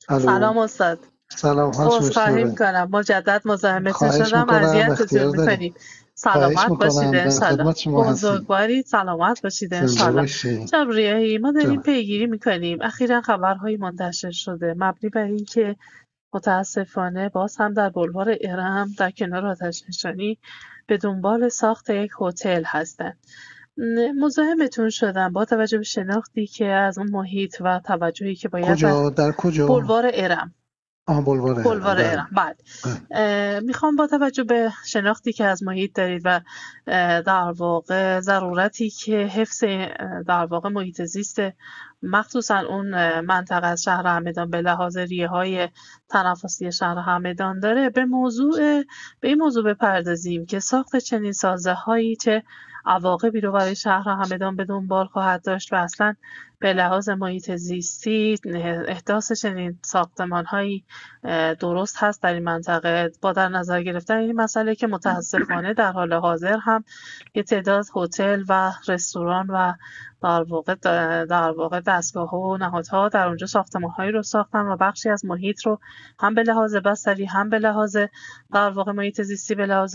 الو. سلام استاد. سلام، حالش عذرخواهی چطوره؟ میکنم مجدد مزاحمتون خواهش شدم، میکنم، اذیتتون اختیار داریم. میکنیم. خواهش سلامت باشید میکنم، در انشالله. خدمت شما هستیم. بزرگوارید، سلامت باشید زنده انشالله. باشی. جناب ریاحی، ما داریم جان. پیگیری میکنیم. اخیرا خبرهایی منتشر شده مبنی بر اینکه متاسفانه باز هم در بلوار ارم در کنار آتش‌نشانی به دنبال ساخت یک هتل هستند. مزاحمتون شدم با توجه به شناختی که از اون محیط و توجهی که باید به کجا؟ در کجا؟ بلوار ارم بلوار هرم. بلوار بله. ارم بعد بله. میخوام با توجه به شناختی که از محیط دارید و در واقع ضرورتی که حفظ در واقع محیط زیست مخصوصا اون منطقه از شهر همدان به لحاظ ریه های تنفسی شهر همدان داره به این موضوع بپردازیم که ساخت چنین سازه هایی چه عواقبی رو برای شهر همدان به دنبال خواهد داشت و اصلا به لحاظ محیط زیستی احداث چنین ساختمان هایی درست هست در این منطقه با در نظر گرفتن این مسئله که متاسفانه در حال حاضر هم یه تعداد هتل و رستوران و در واقع دستگاه ها و نهادها در اونجا ساختمان هایی رو ساختن و بخشی از محیط رو هم به لحاظ بصری هم به لحاظ در واقع محیط زیستی به لحاظ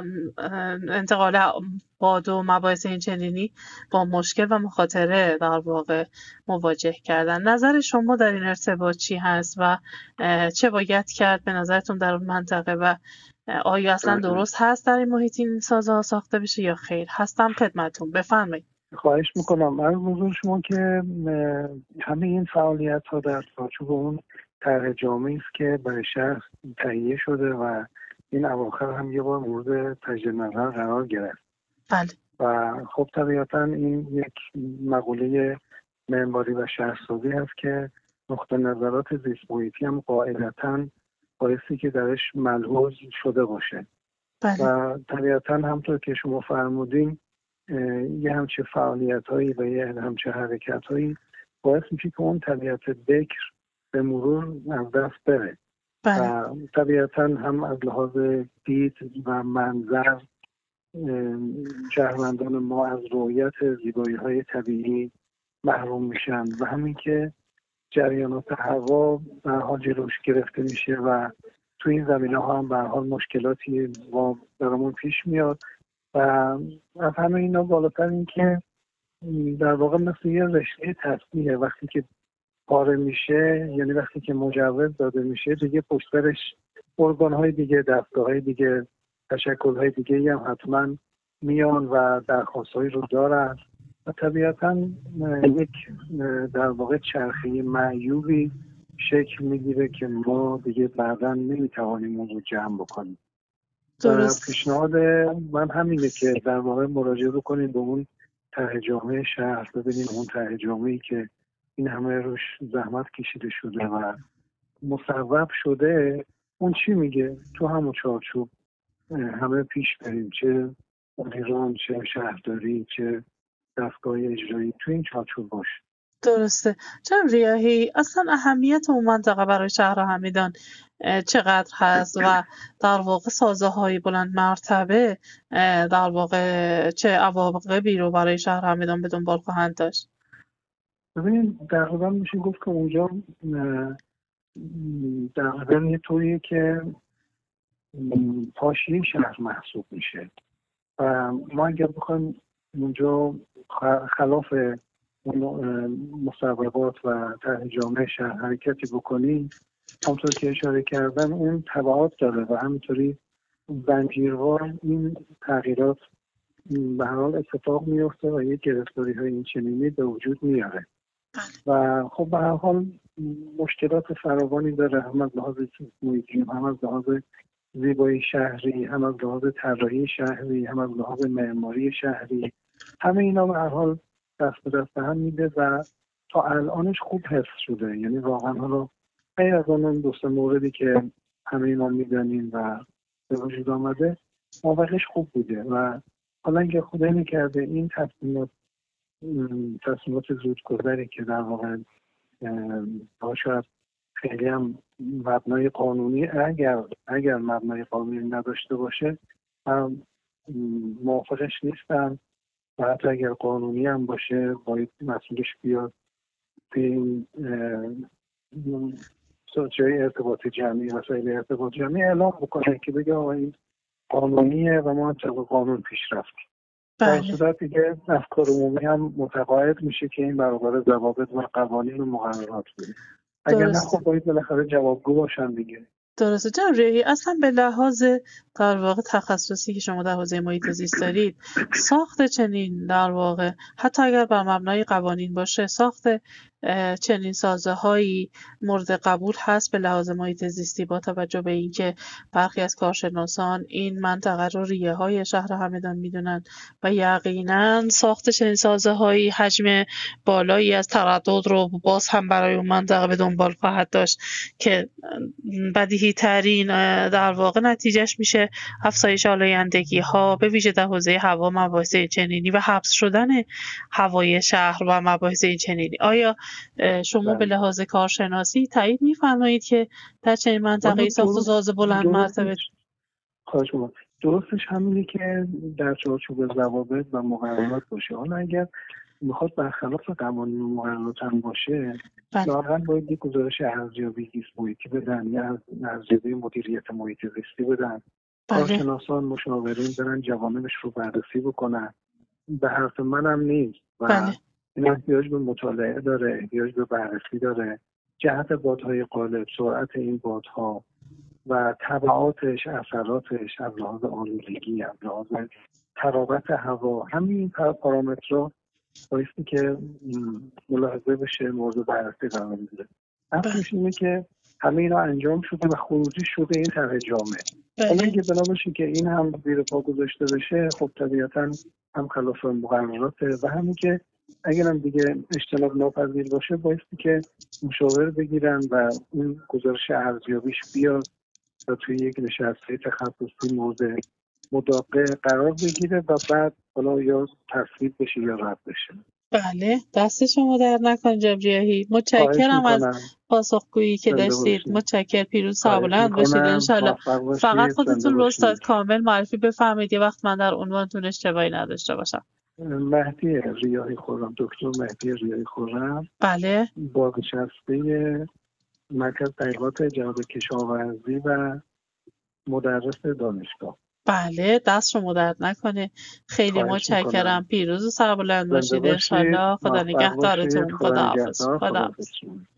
انتقال باد و مباحث این چنینی با مشکل و مخاطره در واقع مواجه کردن. نظر شما در این ارتباط چی هست و چه باید کرد به نظرتون در اون منطقه و آیا اصلا درست هست در این محیط این سازه ها ساخته بشه یا خیر؟ هستم خدمتون، بفرمایید. خواهش میکنم. از حضور شما که همه این فعالیت ها در چارچوب اون طرح جامعی است که برای شهر تهیه شده و این اواخر هم یه بار مورد تجدید نظر قرار گرفت. بله. و خب طبیعتا این یک مقوله معماری و شهرسازی هست که نقطه نظرات زیست محیطی هم قاعدتا بایستی که درش ملحوظ شده باشه. بله. و طبیعتا همطور که شما فرمودین یه همچه فعالیت هایی و یه همچه حرکت هایی باعث میشه که اون طبیعت بکر به مرور از دست بره. بله. و طبیعتا هم از لحاظ دید و منظر شهروندان ما از رؤیت زیبایی های طبیعی محروم میشن و همین که جریانات هوا به حال جلوش گرفته میشه و تو این زمینه ها هم به حال مشکلاتی با برامون پیش میاد و از همه اینا بالاتر این که در واقع مثل یه رشته تصمیه وقتی که پاره میشه، یعنی وقتی که مجوز داده میشه دیگه پشترش ارگان های دیگه، دستگاه های دیگه، تشکل های دیگه هم حتما میان و درخواست های رو دارن و طبیعتا یک در واقع چرخه معیوبی شکل میگیره که ما دیگه بعدا نمیتوانیم اون رو جمع بکنیم. درست. پیشنهاد من همینه که در واقع مراجعه بکنیم به اون طرح جامعه شهر، ببینیم اون طرح جامعه‌ای که این همه روش زحمت کشیده شده و مصوب شده اون چی میگه، تو همون چارچوب همه پیش بریم، چه مدیران، چه شهرداری، چه دستگاه اجرایی، تو این چارچوب باشه. درسته. چون ریاحی اصلا اهمیت اون منطقه برای شهر همدان چقدر هست و در واقع سازه های بلند مرتبه در واقع چه عواقبی رو برای شهر همدان به دنبال خواهند داشت؟ ببینید تقریبا میشه گفت که اونجا تقریبا یه طوریه که حاشیه شهر محسوب میشه و ما اگر بخوایم اونجا خلاف مصوبات و طرح جامعه شهر حرکتی بکنیم، همونطور که اشاره کردن اون تبعات داره و همینطوری زنجیروار این تغییرات به هر حال اتفاق میفته و یک گرفتاری های این چنینی به وجود میاره و خب به هر حال مشکلات فراوانی داره، هم از لحاظ محیطی، هم از لحاظ زیبایی شهری، هم از لحاظ طراحی شهری، هم از لحاظ معماری شهری. همه اینا به هر حال دست به دست هم میده و تا الانش خوب حفظ شده. یعنی واقعا حالا غیر از اون دو سه موردی که همه ما میدانیم و به وجود آمده موقعش خوب بوده و حالا اگه خدایی نکرده این تصمیمات زودگذری که در واقع شاید خیلی هم مبنای قانونی اگر مبنای قانونی نداشته باشه من موافقش نیستم و حتی اگر قانونی هم باشه باید مسئولش بیاد به این جای ارتباط جمعی، وسایل ارتباط جمعی اعلام بکنه که بگه آقا این قانونیه و ما طبق قانون پیش رفتیم. در بله صورت دیگه افکار عمومی هم متقاعد میشه که این برابر ضوابط و قوانین و مقررات بود. اگر نه درست خب باید بالاخره جوابگو باشن دیگه. درسته جناب ریاحی. اصلا به لحاظ در واقع تخصصی که شما در حوزه محیط زیست دارید، ساخت چنین در واقع حتی اگر بر مبنای قوانین باشه، ساخت چنین سازه‌هایی مورد قبول هست به لحاظ محیط زیستی، با توجه به اینکه برخی از کارشناسان این منطقه رو ریه‌های شهر همدان میدونن و یقینا ساخت چنین سازه‌هایی حجم بالایی از تردد رو باز هم برای اون منطقه به دنبال خواهد داشت که بدیهی ترین در واقع نتیجهش میشه افزایش آلایندگی ها، به ویژه در حوزه هوا، مباحث چنینی و حبس شدن هوای شهر و مباحث چنینی. آیا شما به لحاظ کارشناسی تایید می‌فرمایید که در چنین منطقه‌ای ساخت ساز بلند مرتبه؟ خواهش می‌کنم. درستش همینه که در چارچوب ضوابط و مقررات باشه. حالا اگر میخواد برخلاف قوانین و مقررات هم باشه، لااقل باید یک گزارش ارزیابی زیست محیطی بدن یا ارزیابی مدیریت محیط زیستی بدن. کارشناسان مشاورین برن جوانبش رو بررسی بکنن. به حرف منم نیست و این احتیاج به مطالعه داره، احتیاج به بررسی داره. جهت بادهای غالب، سرعت این بادها و تبعاتش، اثراتش از لحاظ آلودگی، از لحاظ ترابط هوا، همین پارامترها بایستی که ملاحظه بشه، مورد بررسی قرار بگیره. اصلش اینه که همه اینا انجام شده و خروجی شده این طرح جامعه. حالا اگه بنا باشه که این هم زیر پا گذاشته بشه، خب طبیعتاً هم خلاف مقرراته و همین که اگر هم دیگه اجتناب ناپذیر باشه بایستی که مشاور بگیرن و اون گزارش ارزیابیش بیاد و توی یک نشسته تخصصی مورد مداقه قرار بگیره و بعد حالا یا تصویب بشه یا رد بشه. بله، دست شما در نکنه جناب ریاحی. متشکرم از پاسخگویی که داشتید. متشکرم. پیروز سربلند باشید انشالله. فقط خودتون رو استاد کامل معرفی بفرمایید یه وقت من در عنوانتون اشتباهی نداشته باشم. مهدی ریاحی خرم، دکتر مهدی ریاحی خرم. بله. بازنشسته مرکز تحقیقات جهاد کشاورزی و مدرس دانشگاه. بله، دست شما درد نکنه. خیلی متشکرم. پیروز و سربلند باشید انشالله. خدا نگهدارتون. خداحافظ.